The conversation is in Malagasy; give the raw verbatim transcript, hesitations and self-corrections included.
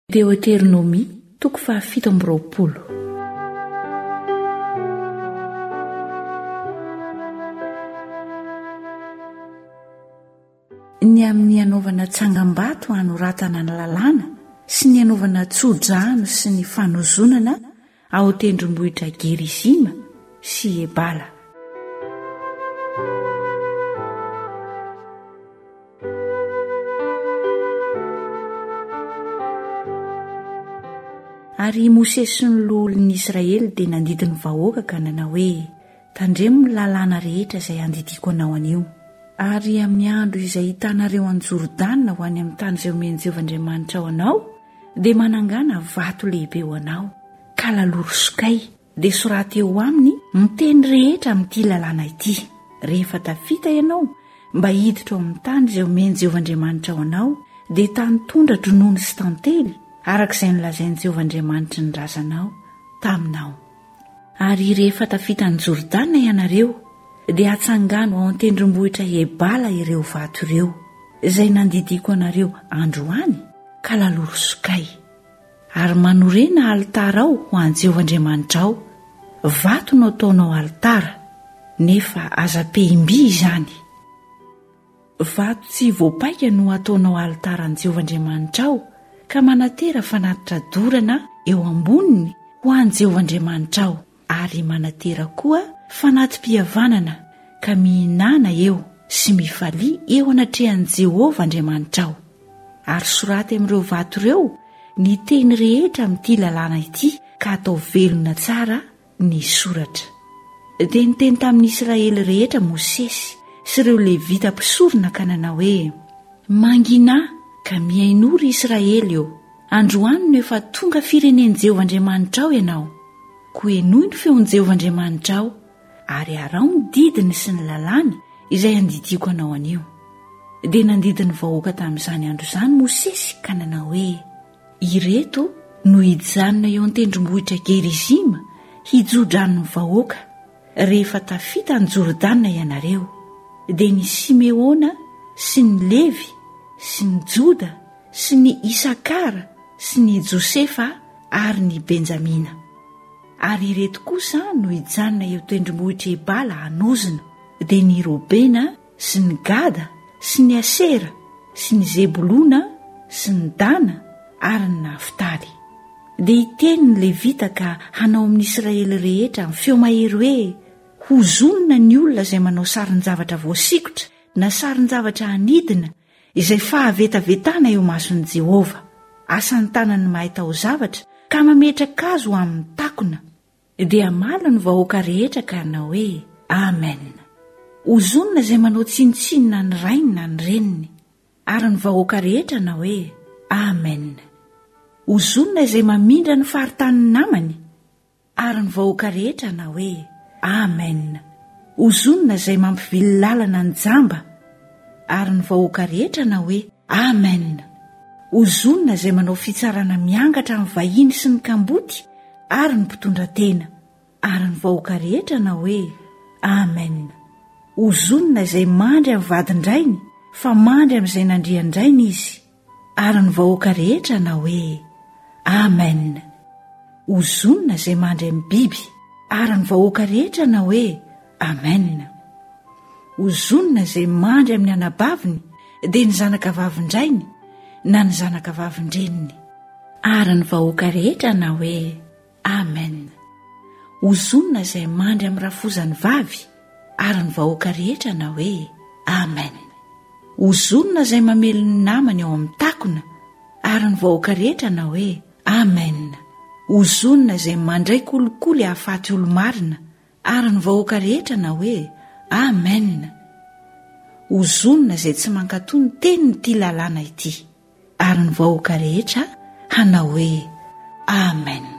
Deuteronomy toko fahafito amby roapolo. Ny amin'ny anaovana tsangam-bato anoratana ny lalàna sy ny anaovana tsodrano sy ny fanozonana ao tendrombohitra Gerizima sy Ebala. Ary Mose sy ny lohan'ny Israely dia nandidy ny vahoaka ka nanao hoe tandremo ny lalàna rehetra izay andidiko anao anio. Ary amin'ny andro izay hitanareo any Jordanina ho any amin'ny tany izay omeny Jehovah-Andriamanitra ao anao, dia manangana vato lehibe ho anao, ka laloro sokay, dia soraty eo aminy miteny rehetra amin'ity lalàna ity. Rehefa tafita ianao mba hiditra ao amin'ny tany izay omeny Jehovah-Andriamanitra ao anao, dia tany tondra dronono sy tantely, arak'izay nilazain'i Jehovah-Andriamanitra ny razanao taminao. Ary rehefa tafita ny Jordanina ianareo, dia atsangano ao an-tendrombohitra Ebala ireo vato ireo, izay nandidiko anareo androany, ka laloro sokay. Ary manorena alitara ao ho an'i Jehovah-Andriamanitra ao. Vato no ataonao alitara, nefa aza-pehim-by izany. Vato tsy voapaika no ataonao alitara an'i Jehovah-Andriamanitra ao, ka manatera fanatitra dorana eo amboniny ho an'i Jehovah-Andriamanitra ao, ary manatera koa fanatim-pihavanana ka mihinana eo sy mifalia eo anatrehan'i Jehovah Andriamanitra ao. Ary soraty amin'ireo vato ireo ny teny rehetra amin'ity lalàna ity, ka atao velona tsara ny soratra. Dia niteny tamin'ny Israely rehetra Mosesy sy ireo Levita mpisorona ka nanao hoe mangina ka mihainory Israely eo, androany no efa tonga firenen'i Jehovah-Andriamanitra ao ianao. Ko enoy ny feon'i Jehovah-Andriamanitra ao, ary arao ny didiny sy ny lalàny izay andidiko anao anio. Dia nandidy ny vahoaka tamin'izany andro izany Mosesy ka nanao hoe ireto no hijanona eo an-tendrombohitra Gerizima hijodrano ny vahoaka rehefa tafita ny Jordanina ianareo. Dia ny Simeona sy ny Levi sy ny Joda sy ny Isakara sy ny Josefa ary ny Benjamina. Ary ireto kosa no hijanona eo tendrombohitra Ebala hanozona, dia ny Robena sy ny Gada sy ny Asera sy ny Zebulona sy ny Dana ary ny Naftaly. Dia hiteny ny Levita ka hanao amin'ny Israely rehetra amin'ny feo mahery hoe ho zonona ny olona izay manao sarin-javatra voasikotra na sarin-javatra hanidina izay fahavetavetana eo mason'i Jehovah, asan'ny tanany mahay tao zavatra ka mametraka azy ho amin'ny takona. Dia mala ny vahoaka rehetra ka hanao hoe amen. Ho zonona izay manao tsinitsinina ny rainy na ny reniny, ary ny vahoaka rehetra na hoe amen. Ho zonona izay mamindra ny faritany namany, ary ny vahoaka rehetra na hoe amen. Ho zonona izay mampivily lalana ny jamba, ary ny vahoaka rehetra na hoe amen. Ho zonona izay manao fitsarana miangatra amin'ny vahiny sy ny kamboty, ary ny mpitondra tena, ary ny vahoaka rehetra na hoe amen. Ho zonona izay mandry amin'ny vadin-drainy fa mandry amin'izay nandrian-drainy izy, ary ny vahoaka rehetra na hoe amen. Ho zonona izay mandry amin'ny biby, ary ny vahoaka rehetra na hoe amen. Ho zonona izay mandry amin'ny anabaviny dia ny zanaka vavin-drainy na ny zanaka vavin-dreniny, ary ny vahoaka rehetra na hoe amen. Ho zonona izay mandry amin'ny rafozany vavy, ary ny vahoaka rehetra na hoe amen. Ho zonona izay mamely ny namany ao amin'ny takona, ary ny vahoaka rehetra na hoe amen. Ho zonona izay mandray kolikoly hahafaty olo-marina, ary ny vahoaka rehetra na hoe amen. Ho zonona izay tsy mankatony tenin'ity lalàna ity, ary ny vahoaka rehetra hanao hoe amen.